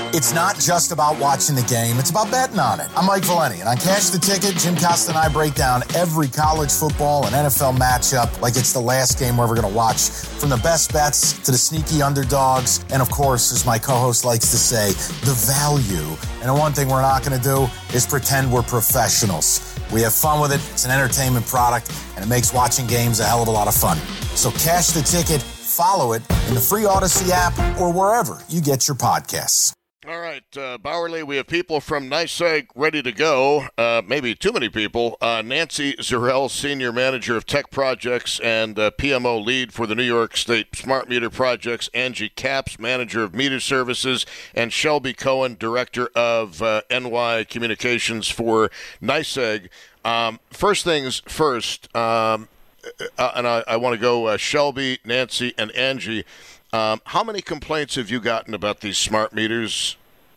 It's not just about watching the game, it's about betting on it. I'm Mike Valeni, and on Cash the Ticket, Jim Costa and I break down every college football and NFL matchup like it's the last game we're ever going to watch, from the best bets to the sneaky underdogs, and of course, as my co-host likes to say, the value. And the one thing we're not going to do is pretend we're professionals. We have fun with it, it's an entertainment product, and it makes watching games a hell of a lot of fun. So Cash the Ticket, follow it in the free Odyssey app or wherever you get your podcasts. All right, Bowerly, we have people from NYSEG ready to go. Maybe too many people. Nancy Zurel, Senior Manager of Tech Projects and PMO Lead for the New York State Smart Meter Projects. Angie Capps, Manager of Meter Services. And Shelby Cohen, Director of NY Communications for NYSEG. First things first, and I want to go Shelby, Nancy, and Angie. How many complaints have you gotten about these smart meters?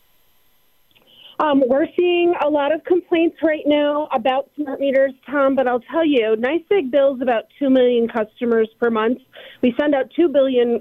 We're seeing a lot of complaints right now about smart meters, Tom, but I'll tell you, NYSEG bills about 2 million customers per month. We send out 2 million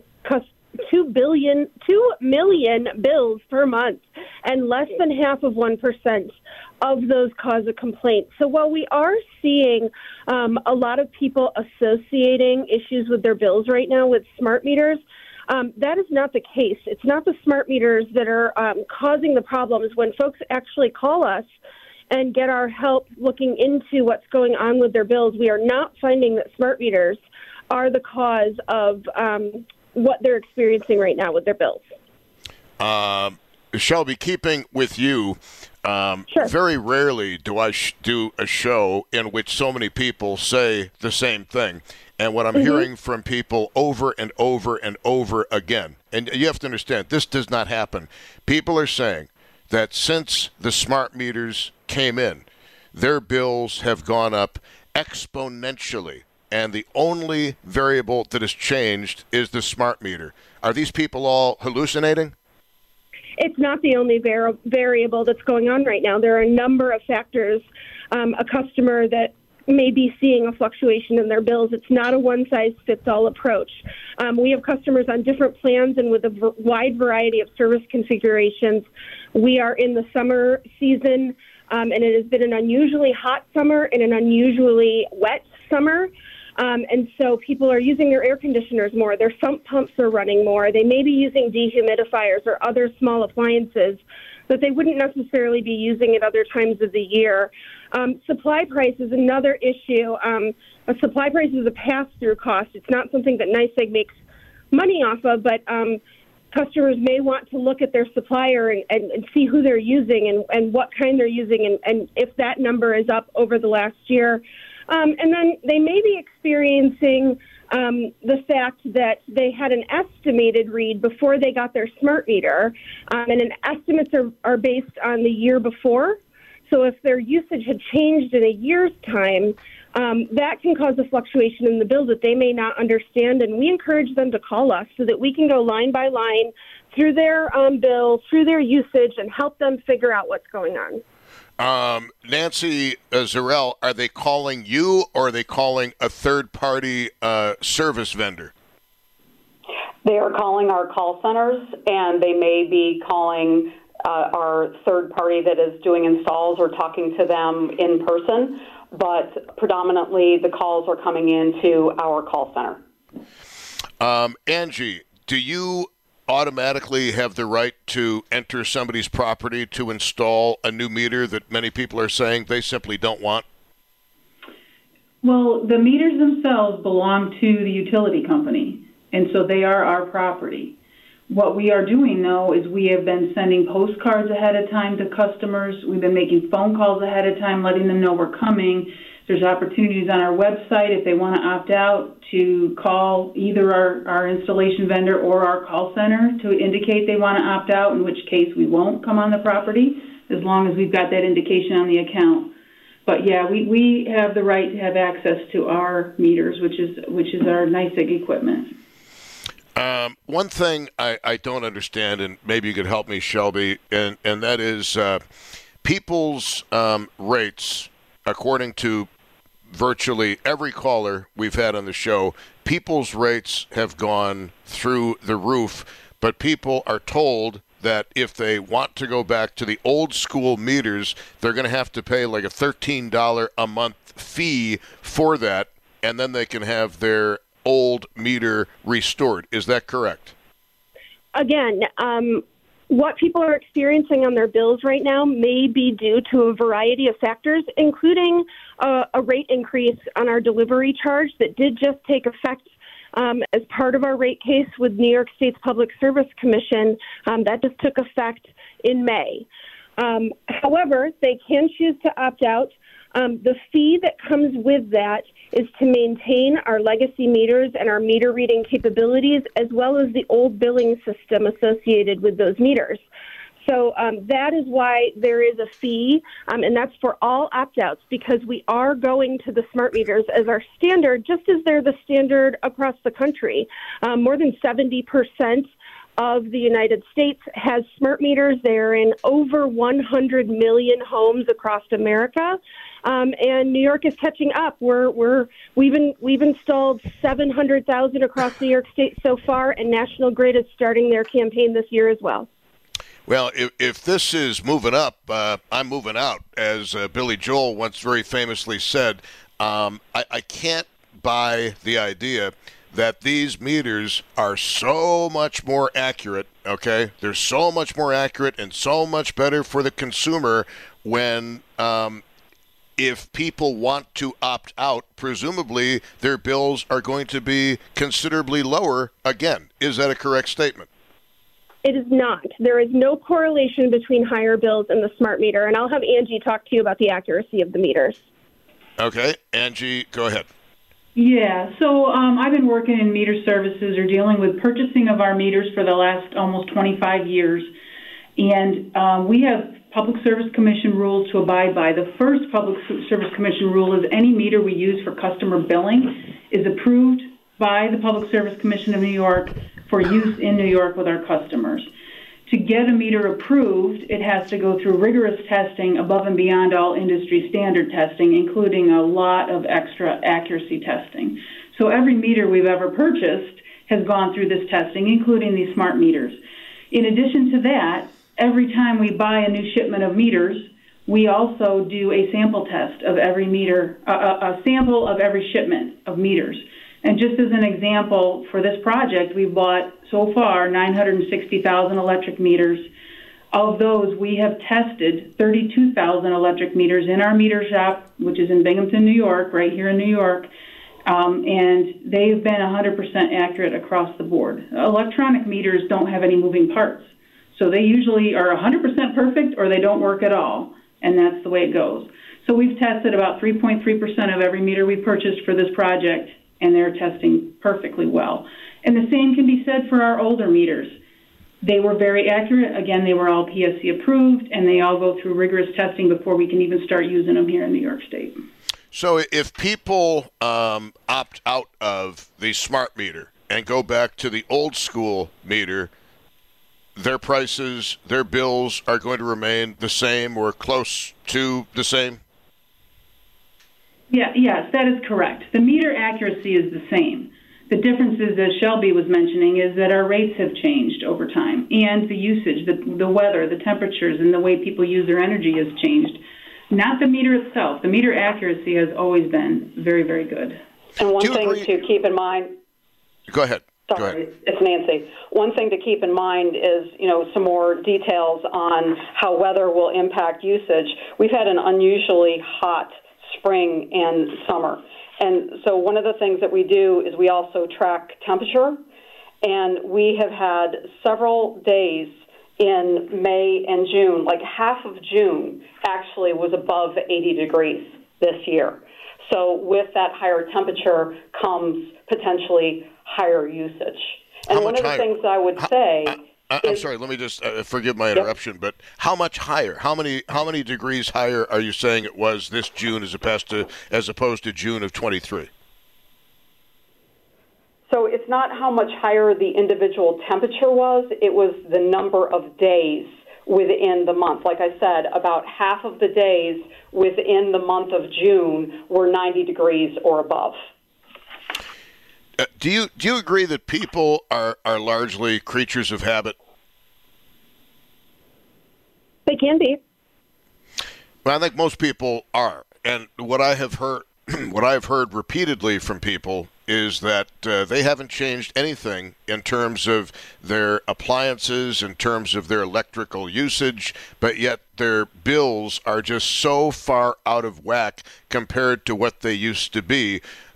bills per month, and less than half of 1% of those cause a complaint. So while we are seeing a lot of people associating issues with their bills right now with smart meters, that is not the case. It's not the smart meters that are causing the problems. When folks actually call us and get our help looking into what's going on with their bills, we are not finding that smart meters are the cause of what they're experiencing right now with their bills. Shelby, keeping with you, Sure. Very rarely do I do a show in which so many people say the same thing. And what I'm hearing from people over and over and over again, and you have to understand, this does not happen. People are saying that since the smart meters came in, their bills have gone up exponentially. And the only variable that has changed is the smart meter. Are these people all hallucinating? It's not the only variable that's going on right now. There are a number of factors. A customer that may be seeing a fluctuation in their bills. It's not a one-size-fits-all approach. We have customers on different plans and with a wide variety of service configurations. We are in the summer season, and it has been an unusually hot summer and an unusually wet summer. And so people are using their air conditioners more. Their sump pumps are running more. They may be using dehumidifiers or other small appliances that they wouldn't necessarily be using at other times of the year. Supply price is another issue. A supply price is a pass-through cost. It's not something that NYSEG makes money off of, but customers may want to look at their supplier and see who they're using and what kind they're using and if that number is up over the last year. And then they may be experiencing the fact that they had an estimated read before they got their smart meter, and estimates are based on the year before. So if their usage had changed in a year's time, that can cause a fluctuation in the bill that they may not understand, and we encourage them to call us so that we can go line by line through their bill, through their usage, and help them figure out what's going on. Nancy Zurel, are they calling you or are they calling a third-party service vendor? They are calling our call centers, and they may be calling our third party that is doing installs or talking to them in person, but predominantly the calls are coming into our call center. Angie, do you automatically have the right to enter somebody's property to install a new meter that many people are saying they simply don't want? Well, the meters themselves belong to the utility company, and so they are our property. What we are doing, though, is we have been sending postcards ahead of time to customers. We've been making phone calls ahead of time, letting them know we're coming. There's opportunities on our website if they want to opt out to call either our installation vendor or our call center to indicate they want to opt out, in which case we won't come on the property as long as we've got that indication on the account. But yeah, we have the right to have access to our meters, which is our NYSEG equipment. One thing I don't understand, and maybe you could help me, Shelby, and that is people's rates, according to virtually every caller we've had on the show, people's rates have gone through the roof, but people are told that if they want to go back to the old school meters, they're going to have to pay like a $13 a month fee for that, and then they can have their old meter restored. Is that correct? Again, what people are experiencing on their bills right now may be due to a variety of factors, including a rate increase on our delivery charge that did just take effect as part of our rate case with New York State's Public Service Commission. That just took effect in May. However, they can choose to opt out. The fee that comes with that is to maintain our legacy meters and our meter reading capabilities, as well as the old billing system associated with those meters. So that is why there is a fee, and that's for all opt-outs, because we are going to the smart meters as our standard, just as they're the standard across the country. More than 70% of the United States has smart meters. They're in over 100 million homes across America, and New York is catching up. We've installed 700,000 across New York State so far, and National Grid is starting their campaign this year as well. Well, if this is moving up, I'm moving out, as Billy Joel once very famously said. I can't buy the idea that these meters are so much more accurate, okay? They're so much more accurate and so much better for the consumer when if people want to opt out, presumably their bills are going to be considerably lower again. Is that a correct statement? It is not. There is no correlation between higher bills and the smart meter, and I'll have Angie talk to you about the accuracy of the meters. Okay. Angie, go ahead. Yeah, so I've been working in meter services or dealing with purchasing of our meters for the last almost 25 years, and we have Public Service Commission rules to abide by. The first Public Service Commission rule is any meter we use for customer billing is approved by the Public Service Commission of New York for use in New York with our customers. To get a meter approved, it has to go through rigorous testing above and beyond all industry standard testing, including a lot of extra accuracy testing. So every meter we've ever purchased has gone through this testing, including these smart meters. In addition to that, every time we buy a new shipment of meters, we also do a sample test of every meter, a sample of every shipment of meters. And just as an example, for this project, we've bought so far 960,000 electric meters. Of those, we have tested 32,000 electric meters in our meter shop, which is in Binghamton, New York, right here in New York. And they've been 100% accurate across the board. Electronic meters don't have any moving parts. So they usually are 100% perfect or they don't work at all. And that's the way it goes. So we've tested about 3.3% of every meter we purchased for this project, and they're testing perfectly well. And the same can be said for our older meters. They were very accurate. Again, they were all PSC approved, and they all go through rigorous testing before we can even start using them here in New York State. So if people opt out of the smart meter and go back to the old school meter, their prices, their bills are going to remain the same or close to the same? Yes, that is correct. The meter accuracy is the same. The difference is, as Shelby was mentioning, is that our rates have changed over time, and the usage, the weather, the temperatures, and the way people use their energy has changed. Not the meter itself. The meter accuracy has always been very, very good. And one thing to keep in mind... Go ahead. Sorry, it's Nancy. One thing to keep in mind is, some more details on how weather will impact usage. We've had an unusually hot spring and summer. And so one of the things that we do is we also track temperature. And we have had several days in May and June, like half of June actually was above 80 degrees this year. So with that higher temperature comes potentially higher usage. And one of the things I would say... I'm sorry, let me just forgive my interruption, but how much higher? How many degrees higher are you saying it was this June as opposed to June of 23? So it's not how much higher the individual temperature was, it was the number of days within the month. Like I said, about half of the days within the month of June were 90 degrees or above. Do you agree that people are largely creatures of habit? can be. Well, I think most people are. And what I have heard, what I've heard repeatedly from people is that they haven't changed anything in terms of their appliances, in terms of their electrical usage, but yet their bills are just so far out of whack compared to what they used to be.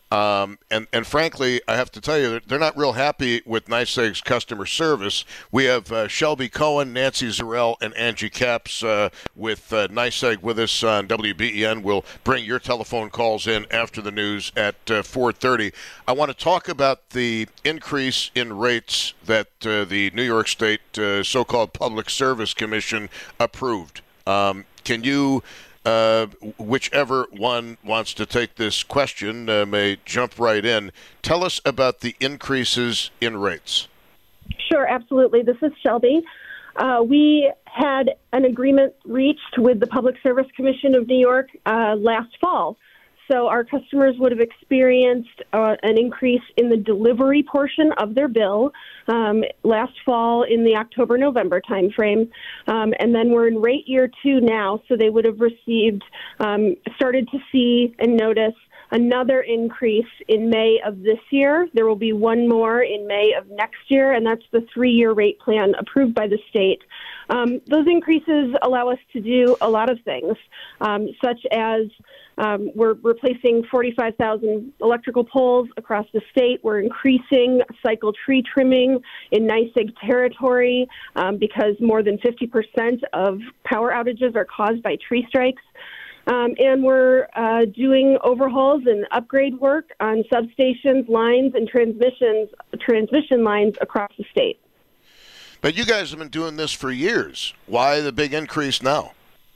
And frankly, I have to tell you, they're not real happy with NYSEG's customer service. We have Shelby Cohen, Nancy Zurel, and Angie Capps with NYSEG with us on WBEN. We'll bring your telephone calls in after the news at 4:30. I want to talk about the increase in rates that the New York State so-called Public Service Commission approved. Can you... whichever one wants to take this question may jump right in. Tell us about the increases in rates. Sure, absolutely. This is Shelby. We had an agreement reached with the Public Service Commission of New York last fall. So our customers would have experienced an increase in the delivery portion of their bill last fall in the October-November timeframe. And then we're in rate year 2 now, so they would have received, started to see and notice another increase in May of this year. There will be one more in May of next year, and that's the 3-year rate plan approved by the state. Those increases allow us to do a lot of things, such as we're replacing 45,000 electrical poles across the state. We're increasing cycle tree trimming in NYSEG territory because more than 50% of power outages are caused by tree strikes. And we're doing overhauls and upgrade work on substations, lines, and transmission lines across the state. But you guys have been doing this for years. Why the big increase now?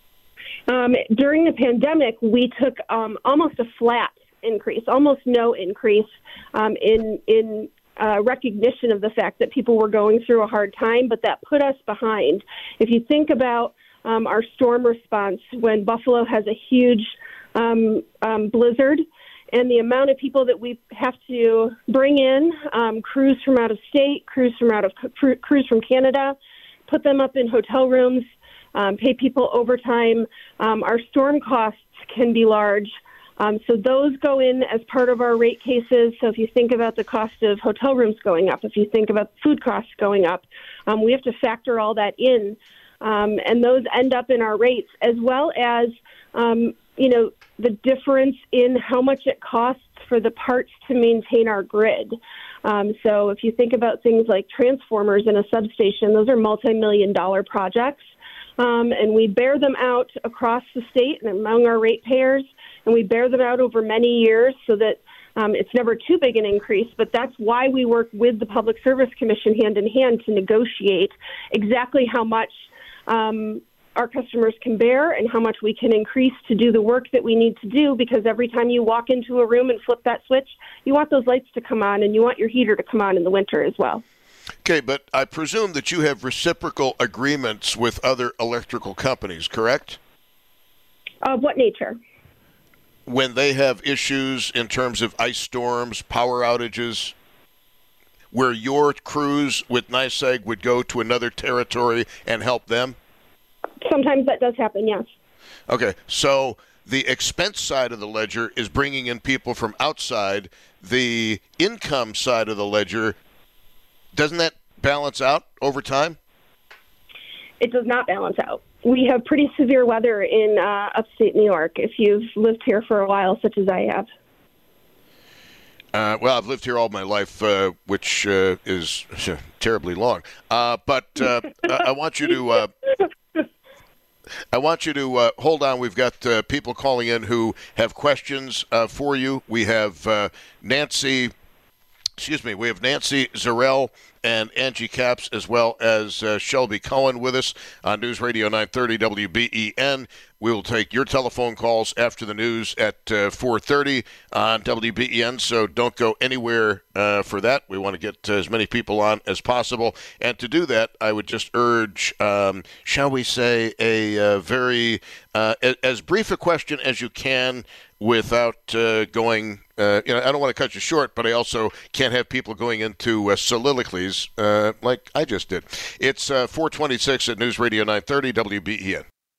During the pandemic, we took almost a flat increase, almost no increase in recognition of the fact that people were going through a hard time, but that put us behind. If you think about our storm response, when Buffalo has a huge blizzard, and the amount of people that we have to bring in, crews from out of state, crews from Canada, put them up in hotel rooms, pay people overtime. Our storm costs can be large. So those go in as part of our rate cases. So if you think about the cost of hotel rooms going up, if you think about food costs going up, we have to factor all that in. And those end up in our rates, as well as, the difference in how much it costs for the parts to maintain our grid. So if you think about things like transformers in a substation, those are multi-million-dollar projects. And we bear them out across the state and among our ratepayers, and we bear them out over many years so that it's never too big an increase, but that's why we work with the Public Service Commission hand in hand to negotiate exactly how much our customers can bear and how much we can increase to do the work that we need to do, because every time you walk into a room and flip that switch, you want those lights to come on and you want your heater to come on in the winter as well. Okay, but I presume that you have reciprocal agreements with other electrical companies, correct? Of what nature? When they have issues in terms of ice storms, power outages, where your crews with NYSEG would go to another territory and help them? Sometimes that does happen, yes. Okay, so the expense side of the ledger is bringing in people from outside. The income side of the ledger, doesn't that balance out over time? It does not balance out. We have pretty severe weather in upstate New York, if you've lived here for a while, such as I have. Well, I've lived here all my life, which is terribly long. But I want you to hold on. We've got people calling in who have questions for you. We have Nancy Zurel and Angie Capps, as well as Shelby Cohen with us on News Radio 930 WBEN. We will take your telephone calls after the news at 4:30 on WBEN, so don't go anywhere for that. We want to get as many people on as possible. And to do that, I would just urge, shall we say, a very as brief a question as you can without going, I don't want to cut you short, but I also can't have people going into soliloquies like I just did. It's 4:26 at News Radio 930 WBEN.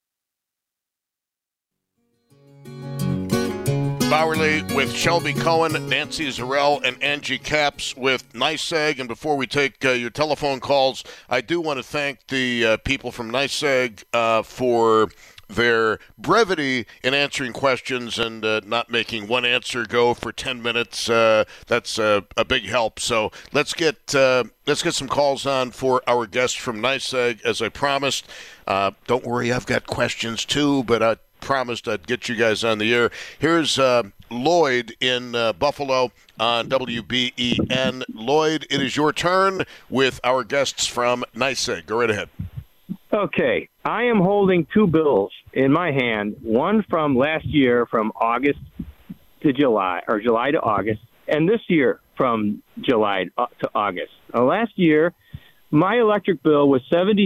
Bauerle with Shelby Cohen, Nancy Zerell, and Angie Caps with NYSEG. And before we take your telephone calls, I do want to thank the people from NYSEG for their brevity in answering questions and not making one answer go for 10 minutes. That's a big help. So let's get some calls on for our guests from NYSEG, as I promised. Don't worry, I've got questions too, but I promised I'd get you guys on the air. Here's Lloyd in Buffalo on WBEN. Lloyd, it is your turn with our guests from NYSEG. Go right ahead. Okay, I am holding two bills in my hand, one from last year from August to July, or July to August, and this year from July to August. Last year, my electric bill was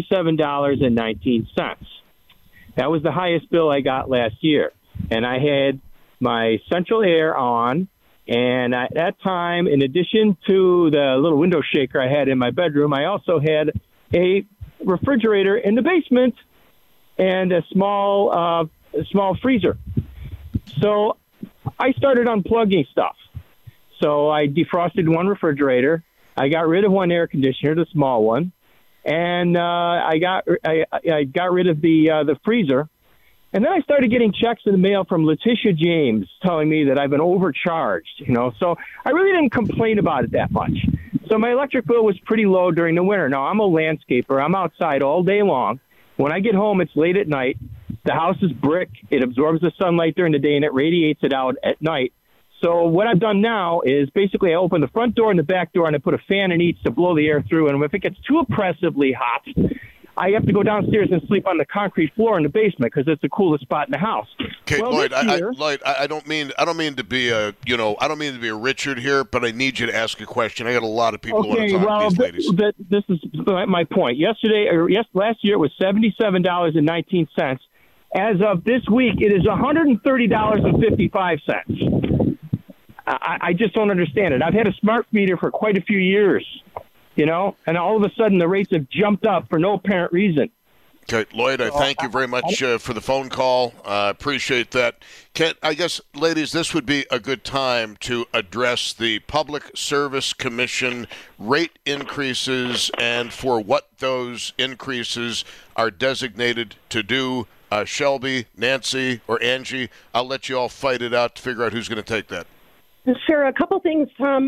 $77.19. That was the highest bill I got last year. And I had my central air on, and at that time, in addition to the little window shaker I had in my bedroom, I also had a refrigerator in the basement and a small freezer. So I started unplugging stuff. So I defrosted one refrigerator. I got rid of one air conditioner, the small one. And I got rid of the freezer, and then I started getting checks in the mail from Letitia James telling me that I've been overcharged. So I really didn't complain about it that much. So my electric bill was pretty low during the winter. Now I'm a landscaper; I'm outside all day long. When I get home, it's late at night. The house is brick; it absorbs the sunlight during the day and it radiates it out at night. So what I've done now is basically I open the front door and the back door and I put a fan in each to blow the air through. And if it gets too oppressively hot, I have to go downstairs and sleep on the concrete floor in the basement because it's the coolest spot in the house. Okay, well, Lloyd, I don't mean to be a Richard here, but I need you to ask a question. I got a lot of people who want to talk to these ladies. This is my point. Last year it was $77.19. As of this week, it is $130.55. I just don't understand it. I've had a smart meter for quite a few years, and all of a sudden the rates have jumped up for no apparent reason. Okay, Lloyd, I thank you very much for the phone call. I appreciate that. I guess, ladies, this would be a good time to address the Public Service Commission rate increases and for what those increases are designated to do. Shelby, Nancy, or Angie, I'll let you all fight it out to figure out who's going to take that. Sure. A couple things, Tom.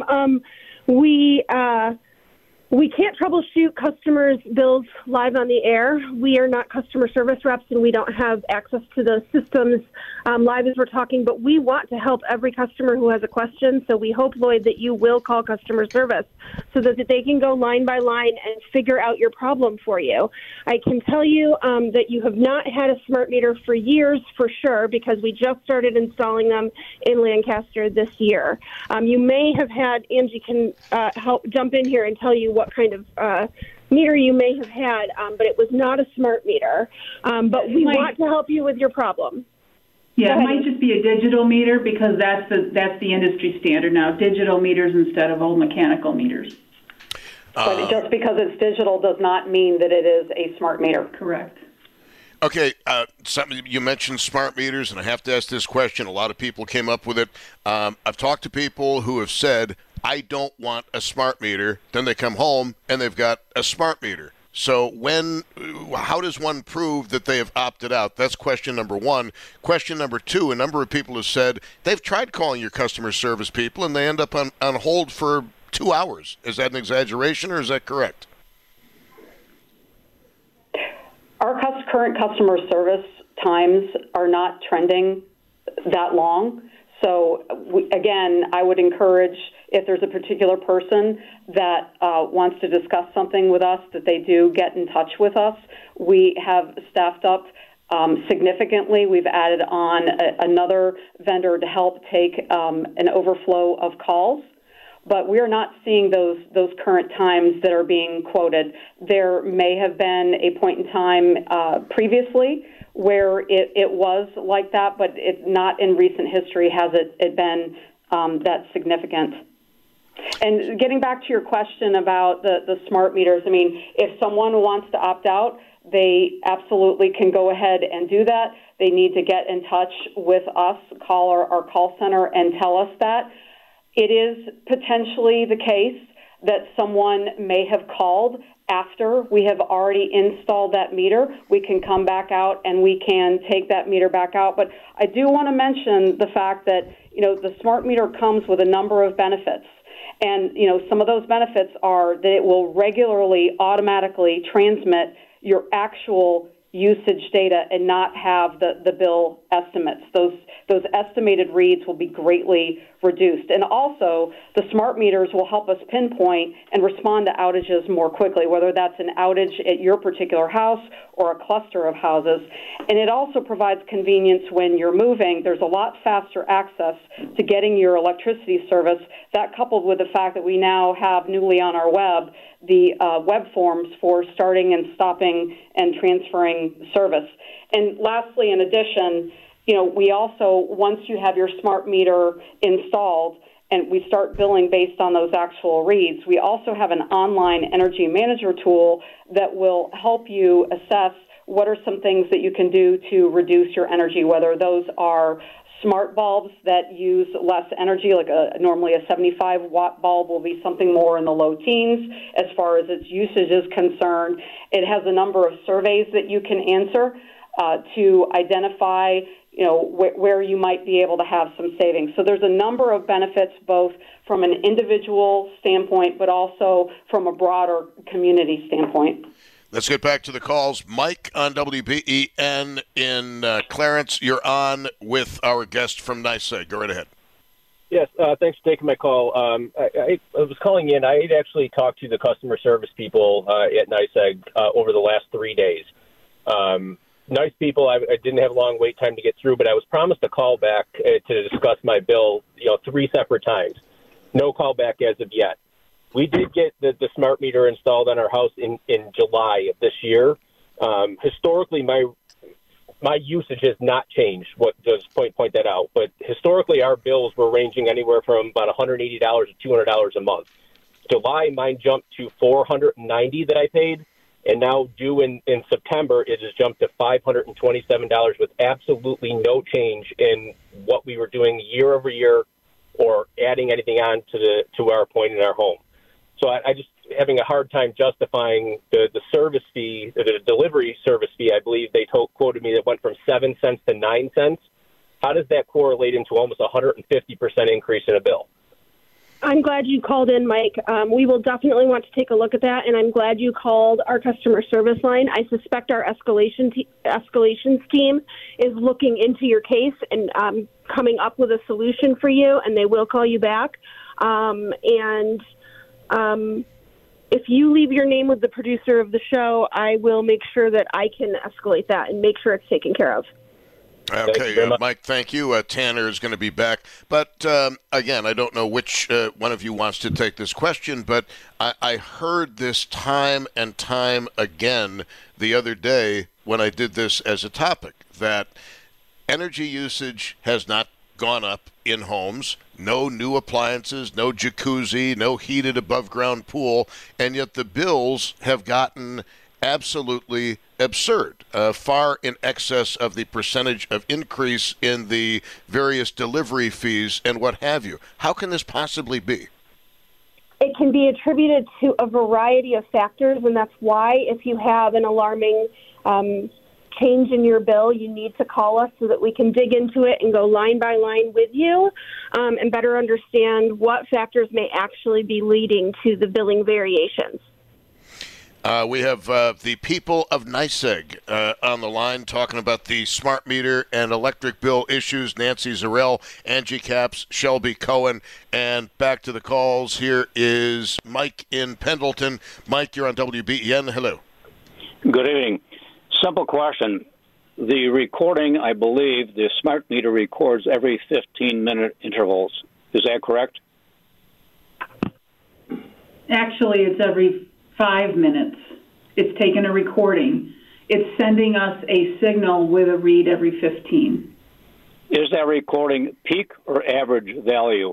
We can't troubleshoot customers' bills live on the air. We are not customer service reps, and we don't have access to those systems live as we're talking, but we want to help every customer who has a question, so we hope, Lloyd, that you will call customer service so that they can go line by line and figure out your problem for you. I can tell you that you have not had a smart meter for years, for sure, because we just started installing them in Lancaster this year. You may have had, Angie can help jump in here and tell you what kind of meter you may have had, but it was not a smart meter. But we want to help you with your problem. Yeah, it might just be a digital meter because that's the industry standard now, digital meters instead of old mechanical meters. But just because it's digital does not mean that it is a smart meter. Correct. Okay, you mentioned smart meters, and I have to ask this question. A lot of people came up with it. I've talked to people who have said, I don't want a smart meter. Then they come home and they've got a smart meter. So how does one prove that they have opted out? That's question number one. Question number two, a number of people have said they've tried calling your customer service people and they end up on hold for 2 hours. Is that an exaggeration or is that correct? Our current customer service times are not trending that long. So, again, I would encourage if there's a particular person that wants to discuss something with us, that they do get in touch with us. We have staffed up significantly. We've added on another vendor to help take an overflow of calls. But we are not seeing those current times that are being quoted. There may have been a point in time previously where it was like that, but not in recent history has it been that significant. And getting back to your question about the smart meters, I mean, if someone wants to opt out, they absolutely can go ahead and do that. They need to get in touch with us, call our call center and tell us that. It is potentially the case that someone may have called after we have already installed that meter. We can come back out and we can take that meter back out. But I do want to mention the fact that, the smart meter comes with a number of benefits. And, some of those benefits are that it will regularly, automatically transmit your actual usage data and not have the bill estimates. Those estimated reads will be greatly reduced. And also, the smart meters will help us pinpoint and respond to outages more quickly, whether that's an outage at your particular house or a cluster of houses. And it also provides convenience when you're moving. There's a lot faster access to getting your electricity service. That, coupled with the fact that we now have newly on our web the web forms for starting and stopping and transferring service. And lastly, in addition, we also, once you have your smart meter installed and we start billing based on those actual reads, we also have an online energy manager tool that will help you assess what are some things that you can do to reduce your energy, whether those are smart bulbs that use less energy, like normally a 75-watt bulb will be something more in the low teens as far as its usage is concerned. It has a number of surveys that you can answer to identify where you might be able to have some savings. So there's a number of benefits, both from an individual standpoint, but also from a broader community standpoint. Let's get back to the calls. Mike on WBEN in Clarence, you're on with our guest from NYSEG. Go right ahead. Yes, thanks for taking my call. I was calling in. I had actually talked to the customer service people at NYSEG over the last 3 days. Nice people. I didn't have a long wait time to get through, but I was promised a call back to discuss my bill, 3 separate times. No call back as of yet. We did get the smart meter installed on our house in July of this year. Historically, my usage has not changed. Just point that out. But historically, our bills were ranging anywhere from about $180 to $200 a month. July, mine jumped to $490 that I paid. And now due in September, it has jumped to $527 with absolutely no change in what we were doing year over year or adding anything on to our point in our home. So I just having a hard time justifying the service fee, the delivery service fee. I believe they quoted me that went from 7 cents to 9 cents. How does that correlate into almost 150% increase in a bill? I'm glad you called in, Mike. We will definitely want to take a look at that, and I'm glad you called our customer service line. I suspect our escalations team is looking into your case and coming up with a solution for you, and they will call you back. If you leave your name with the producer of the show, I will make sure that I can escalate that and make sure it's taken care of. Okay, Mike, thank you. Tanner is going to be back. But, again, I don't know which one of you wants to take this question, but I heard this time and time again the other day when I did this as a topic, that energy usage has not gone up in homes, no new appliances, no jacuzzi, no heated above-ground pool, and yet the bills have gotten absolutely absurd, far in excess of the percentage of increase in the various delivery fees and what have you. How can this possibly be? It can be attributed to a variety of factors, and that's why if you have an alarming change in your bill, you need to call us so that we can dig into it and go line by line with you and better understand what factors may actually be leading to the billing variations. We have the people of NYSEG on the line talking about the smart meter and electric bill issues. Nancy Zurel, Angie Capps, Shelby Cohen, and back to the calls. Here is Mike in Pendleton. Mike, you're on WBEN. Hello. Good evening. Simple question. The recording, I believe, the smart meter records every 15-minute intervals. Is that correct? Actually, it's every 5 minutes. It's taking a recording. It's sending us a signal with a read every 15. Is that recording peak or average value?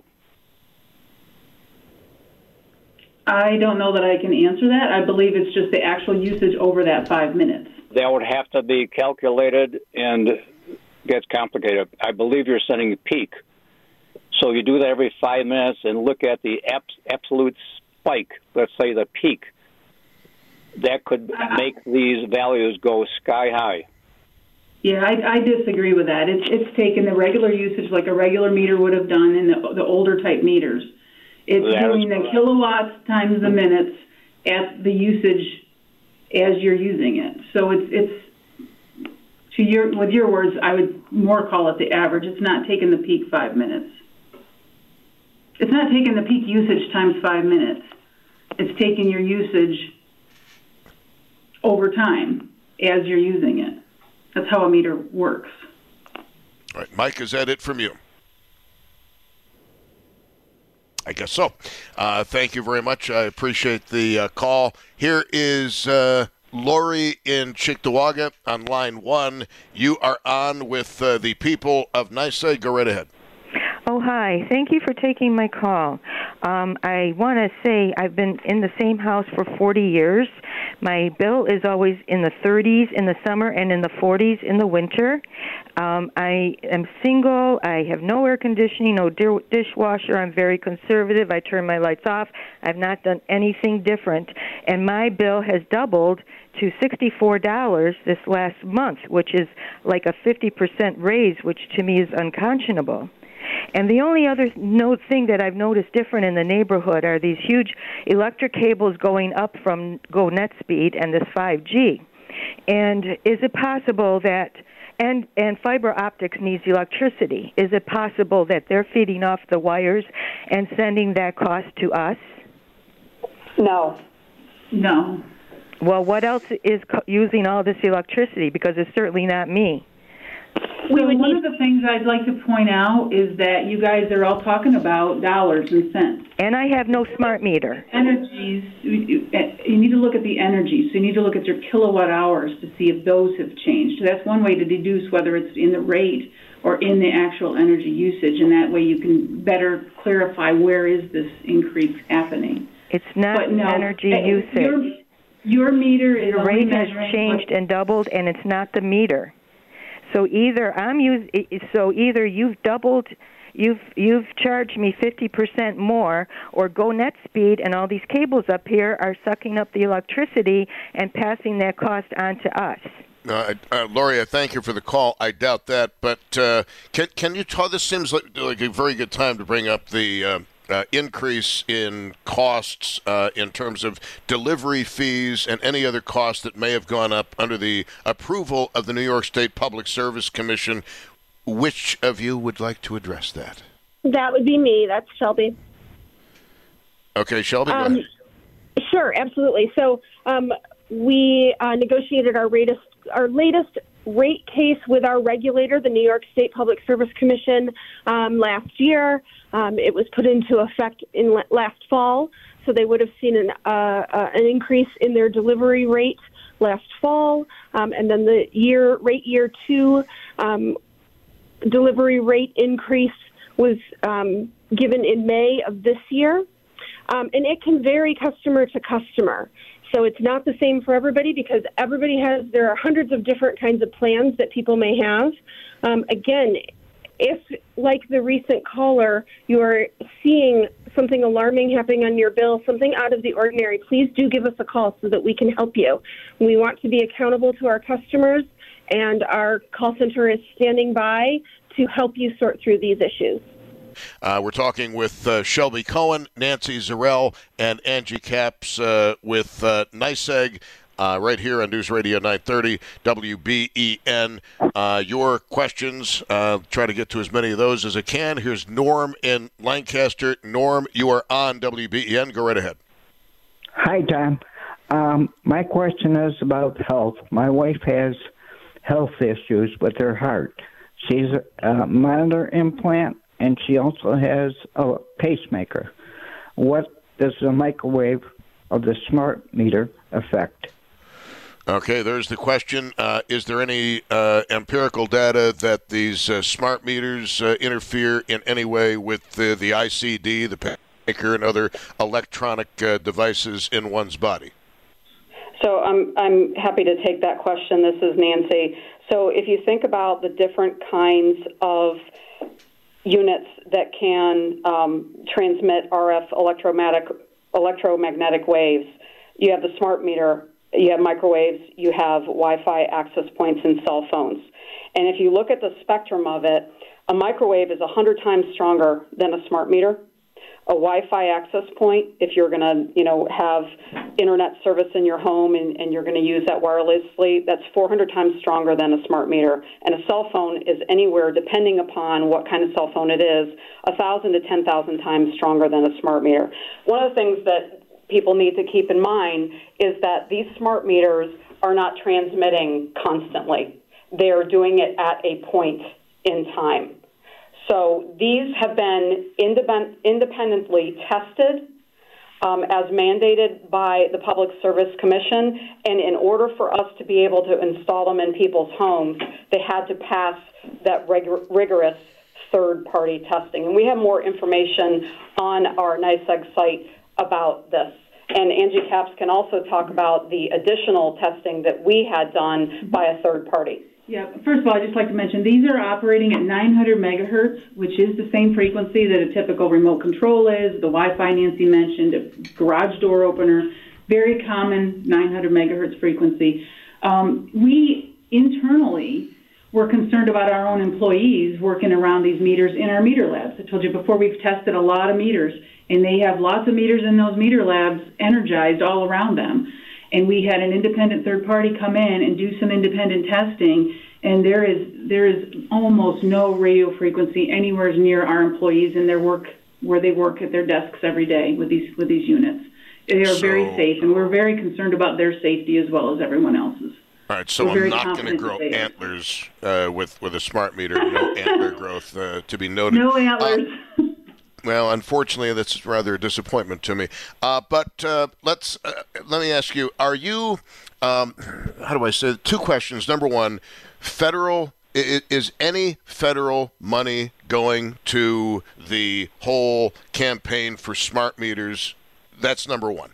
I don't know that I can answer that. I believe it's just the actual usage over that 5 minutes. that would have to be calculated and gets complicated. I believe you're setting a peak. So you do that every 5 minutes and look at the absolute spike, let's say the peak. That could make these values go sky high. Yeah, I disagree with that. It's taken the regular usage like a regular meter would have done in the older type meters. It's doing the kilowatts times the minutes at the usage as you're using it. So it's with your words, I would more call it the average. It's not taking the peak 5 minutes. It's not taking the peak usage times 5 minutes. It's taking your usage over time as you're using it. That's how a meter works. All right, Mike, is that it from you? I guess so. Thank you very much. I appreciate the call. Here is Lori in Cheektowaga on line 1. You are on with the people of NYSEG. Go right ahead. Oh, hi. Thank you for taking my call. I want to say I've been in the same house for 40 years. My bill is always in the 30s in the summer and in the 40s in the winter. I am single. I have no air conditioning, no dishwasher. I'm very conservative. I turn my lights off. I've not done anything different. And my bill has doubled to $64 this last month, which is like a 50% raise, which to me is unconscionable. And the only other thing that I've noticed different in the neighborhood are these huge electric cables going up from GoNetspeed and this 5G. And is it possible that, and fiber optics needs electricity, is it possible that they're feeding off the wires and sending that cost to us? No. No. Well, what else is using all this electricity? Because it's certainly not me. So one of the things I'd like to point out is that you guys are all talking about dollars and cents. And I have no smart meter. Energies, you need to look at the energy. So you need to look at your kilowatt hours to see if those have changed. So that's one way to deduce whether it's in the rate or in the actual energy usage, and that way you can better clarify where is this increase happening. It's not energy usage. Your meter is the rate has changed and doubled, and it's not the meter. So either you've doubled, you've charged me 50% more, or GoNetspeed and all these cables up here are sucking up the electricity and passing that cost on to us. Lori, I thank you for the call. I doubt that, but can you tell? This seems like a very good time to bring up the increase in costs in terms of delivery fees and any other costs that may have gone up under the approval of the New York State Public Service Commission. Which of you would like to address that? That would be me. That's Shelby. Okay, Shelby, go ahead. Sure, absolutely. So we negotiated our latest rate case with our regulator, the New York State Public Service Commission, last year. It was put into effect in last fall, so they would have seen an increase in their delivery rate last fall, and then the year 2 delivery rate increase was given in May of this year, and it can vary customer to customer. So it's not the same for everybody because there are hundreds of different kinds of plans that people may have. Again, if, like the recent caller, you are seeing something alarming happening on your bill, something out of the ordinary, please do give us a call so that we can help you. We want to be accountable to our customers, and our call center is standing by to help you sort through these issues. We're talking with Shelby Cohen, Nancy Zerell, and Angie Capps with NYSEG right here on News Radio 930 WBEN. Your questions, try to get to as many of those as I can. Here's Norm in Lancaster. Norm, you are on WBEN. Go right ahead. Hi, Tom. My question is about health. My wife has health issues with her heart. She's a monitor implant, and she also has a pacemaker. What does the microwave of the smart meter affect? Okay, there's the question. Is there any empirical data that these smart meters interfere in any way with the ICD, the pacemaker, and other electronic devices in one's body? So I'm happy to take that question. This is Nancy. So if you think about the different kinds of units that can transmit RF electromagnetic waves, you have the smart meter, you have microwaves, you have Wi-Fi access points and cell phones. And if you look at the spectrum of it, a microwave is 100 times stronger than a smart meter. A Wi-Fi access point, if you're going to, have internet service in your home and you're going to use that wirelessly, that's 400 times stronger than a smart meter. And a cell phone is anywhere, depending upon what kind of cell phone it is, 1,000 to 10,000 times stronger than a smart meter. One of the things that people need to keep in mind is that these smart meters are not transmitting constantly. They are doing it at a point in time. So these have been independently tested as mandated by the Public Service Commission, and in order for us to be able to install them in people's homes, they had to pass that rigorous third-party testing. And we have more information on our NYSEG site about this. And Angie Capps can also talk about the additional testing that we had done by a third party. Yeah, first of all, I'd just like to mention these are operating at 900 megahertz, which is the same frequency that a typical remote control is, the Wi-Fi Nancy mentioned, a garage door opener, very common 900 megahertz frequency. We internally were concerned about our own employees working around these meters in our meter labs. I told you before, we've tested a lot of meters, and they have lots of meters in those meter labs energized all around them. And we had an independent third party come in and do some independent testing, and there is almost no radio frequency anywhere near our employees in their work where they work at their desks every day with these units. They are very safe, and we're very concerned about their safety as well as everyone else's. All right, so I'm not going to grow antlers with a smart meter. No antler growth to be noted. No antlers. Well, unfortunately, that's rather a disappointment to me. But let me ask you: are you? How do I say it? Two questions. Number one, federal. Is any federal money going to the whole campaign for smart meters? That's number one.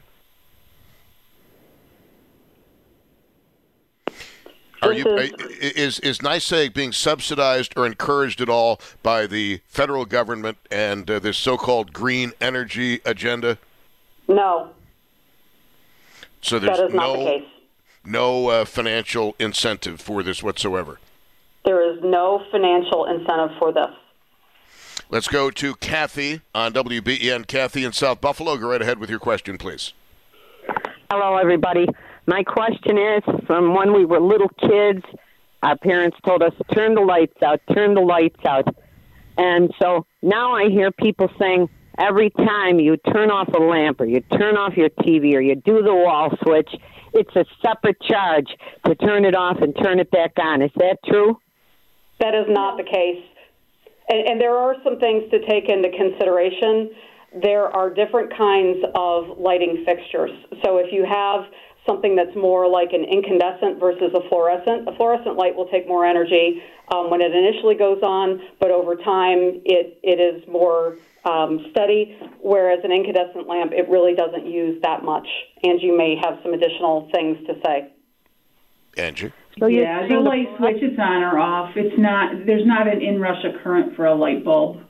Is NYSEG being subsidized or encouraged at all by the federal government and this so-called green energy agenda? No. So there's that is not the case. No financial incentive for this whatsoever? There is no financial incentive for this. Let's go to Kathy on WBEN. Kathy in South Buffalo. Go right ahead with your question, please. Hello, everybody. My question is, from when we were little kids, our parents told us, turn the lights out, turn the lights out. And so now I hear people saying, every time you turn off a lamp or you turn off your TV or you do the wall switch, it's a separate charge to turn it off and turn it back on. Is that true? That is not the case. And there are some things to take into consideration. There are different kinds of lighting fixtures. So if you have something that's more like an incandescent versus a fluorescent light will take more energy when it initially goes on, but over time it is more steady, whereas an incandescent lamp, it really doesn't use that much. Angie may have some additional things to say. Angie? So yeah, the light switch, it's on or off. It's not. There's not an inrush of current for a light bulb.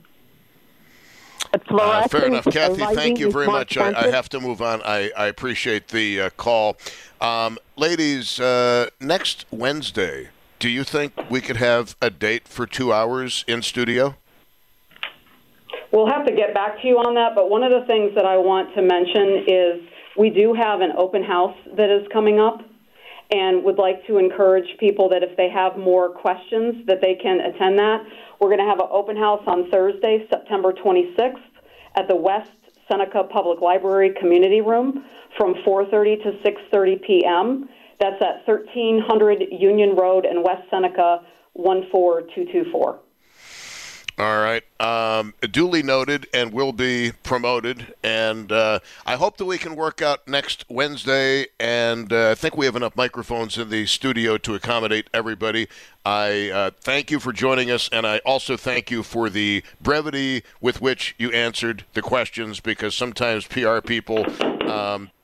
Fair enough, Kathy. Thank you very much. I have to move on. I appreciate the call. Ladies, next Wednesday, do you think we could have a date for 2 hours in studio? We'll have to get back to you on that, but one of the things that I want to mention is we do have an open house that is coming up, and would like to encourage people that if they have more questions that they can attend that. We're going to have an open house on Thursday, September 26th at the West Seneca Public Library Community Room from 4:30 to 6:30 p.m. That's at 1300 Union Road in West Seneca, 14224. All right. Duly noted and will be promoted. And I hope that we can work out next Wednesday. And I think we have enough microphones in the studio to accommodate everybody. I thank you for joining us. And I also thank you for the brevity with which you answered the questions, because sometimes PR people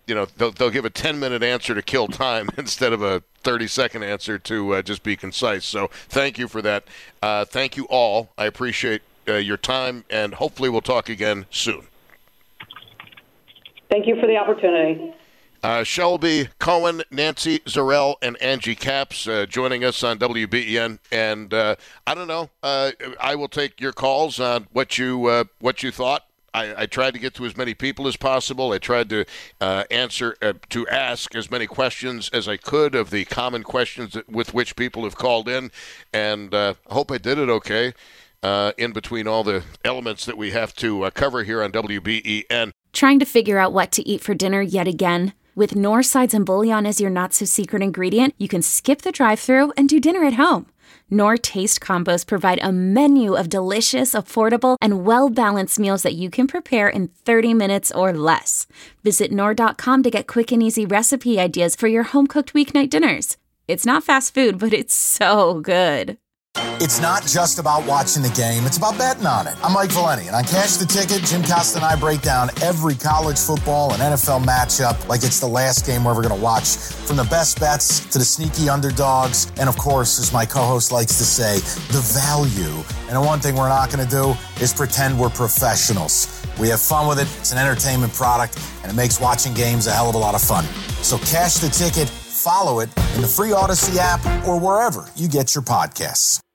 they'll give a 10-minute answer to kill time instead of a 30-second answer to just be concise. So thank you for that. Thank you all. I appreciate your time, and hopefully we'll talk again soon. Thank you for the opportunity. Shelby Cohen, Nancy Zurel, and Angie Capps joining us on WBEN. And I don't know. I will take your calls on what you thought. I tried to get to as many people as possible. I tried to ask as many questions as I could of the common questions with which people have called in, and I hope I did it okay in between all the elements that we have to cover here on WBEN. Trying to figure out what to eat for dinner yet again? With Knorr sides and bouillon as your not-so-secret ingredient, you can skip the drive-thru and do dinner at home. Knorr Taste Combos provide a menu of delicious, affordable, and well-balanced meals that you can prepare in 30 minutes or less. Visit Knorr.com to get quick and easy recipe ideas for your home-cooked weeknight dinners. It's not fast food, but it's so good. It's not just about watching the game, it's about betting on it. I'm Mike Valeni, and on Cash the Ticket, Jim Costa and I break down every college football and NFL matchup like it's the last game we're ever going to watch. From the best bets to the sneaky underdogs, and of course, as my co-host likes to say, the value. And the one thing we're not going to do is pretend we're professionals. We have fun with it, it's an entertainment product, and it makes watching games a hell of a lot of fun. So Cash the Ticket, follow it in the free Odyssey app or wherever you get your podcasts.